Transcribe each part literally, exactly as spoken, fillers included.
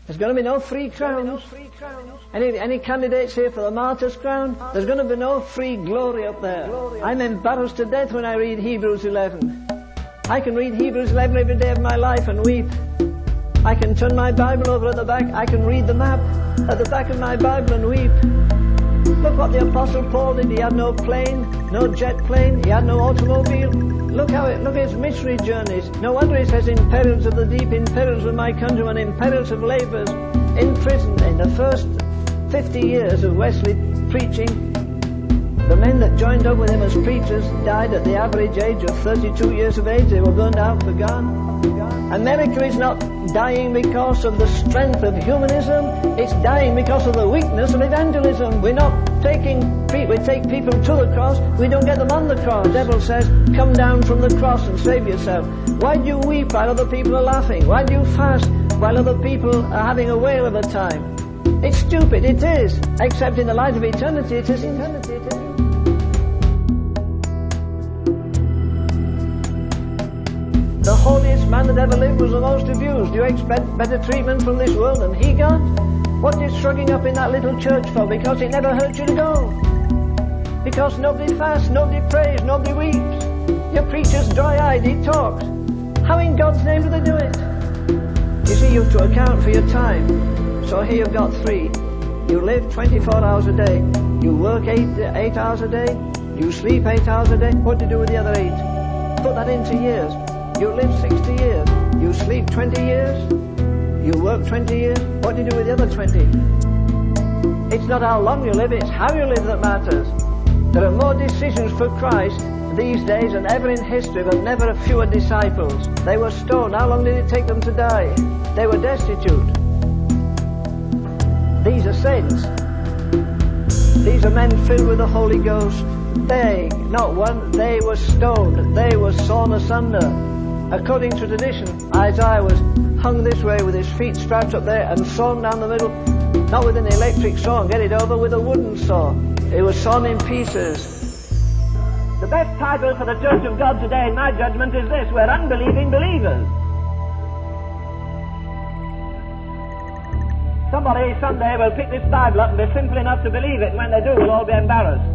There's going to be no free crowns. Any, any candidates here for the martyr's crown? There's going to be no free glory up there. I'm embarrassed to death when I read Hebrews eleven. I can read Hebrews eleven every day of my life and weep. I can turn my Bible over at the back. I can read the map at the back of my Bible and weep. Look what the Apostle Paul did. He had no plane, no jet plane. He had no automobile. Look how it, look at his missionary journeys. No wonder he says, in perils of the deep, in perils of my countrymen, in perils of labours, in prison. In the first fifty years of Wesley preaching, the men that joined up with him as preachers died at the average age of thirty-two years of age. They were burned out for gone. America is not dying because of the strength of humanism. It's dying because of the weakness of evangelism. We're not taking people, we take people to the cross, we don't get them on the cross. The devil says, come down from the cross and save yourself. Why do you weep while other people are laughing? Why do you fast while other people are having a whale of a time? It's stupid, it is. Except in the light of eternity, it is eternity, it is. The holiest man that ever lived was the most abused. Do you expect better treatment from this world than he got? What are you shrugging up in that little church for? Because it never hurt you to go. Because nobody fasts, nobody prays, nobody weeps. Your preacher's dry-eyed, he talks. How in God's name do they do it? You see, you have to account for your time. So here you've got three. You live twenty-four hours a day. You work eight, eight hours a day. You sleep eight hours a day. What do you do with the other eight? Put that into years. You live sixty years. You sleep twenty years. You work twenty years. What do you do with the other twenty? It's not how long you live, it's how you live that matters. There are more decisions for Christ these days than ever in history, but never fewer disciples. They were stoned. How long did it take them to die? They were destitute. These are saints. These are men filled with the Holy Ghost. They, not one, they were stoned. They were sawn asunder. According to tradition, Isaiah was hung this way with his feet strapped up there and sawn down the middle, not with an electric saw and get it over, with a wooden saw. It was sawn in pieces. The best title for the Church of God today, in my judgment, is this: we're unbelieving believers. Somebody someday will pick this Bible up and be simple enough to believe it, and when they do, we'll all be embarrassed.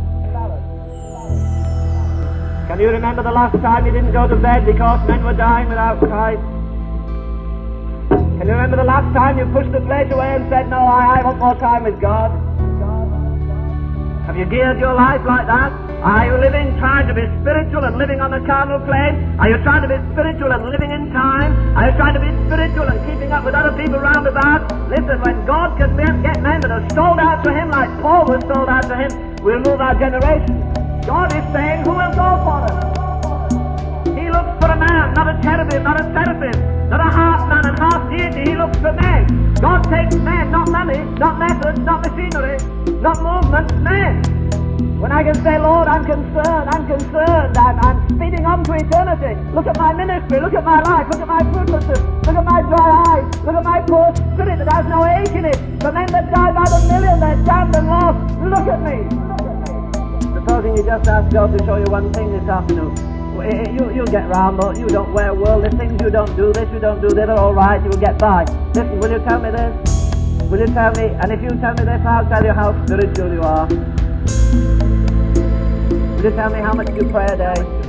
Can you remember the last time you didn't go to bed because men were dying without Christ? Can you remember the last time you pushed the plate away and said, no, I, I want more time with God? Have you geared your life like that? Are you living trying to be spiritual and living on the carnal plane? Are you trying to be spiritual and living in time? Are you trying to be spiritual and keeping up with other people round about? Listen, when God can get men that are sold out to Him like Paul was sold out to Him, we'll move our generation. God is saying, who will go for us? He looks for a man, not a cherubim, not a seraphim, not a half man and half deity. He looks for men. God takes men, not money, not methods, not machinery, not movements, men. When I can say, Lord, I'm concerned, I'm concerned, I'm, I'm speeding on to eternity. Look at my ministry, look at my life, look at my fruitlessness, look at my dry eyes, look at my poor spirit that has no ache in it. The men that die by the million, they're damned and lost. Look at me. Supposing you just ask God to show you one thing this afternoon. You, you'll get round, but you don't wear worldly things, you don't do this, you don't do that, all right, you'll get by. Listen, will you tell me this? Will you tell me, and if you tell me this, I'll tell you how spiritual you are. Will you tell me how much you pray a day?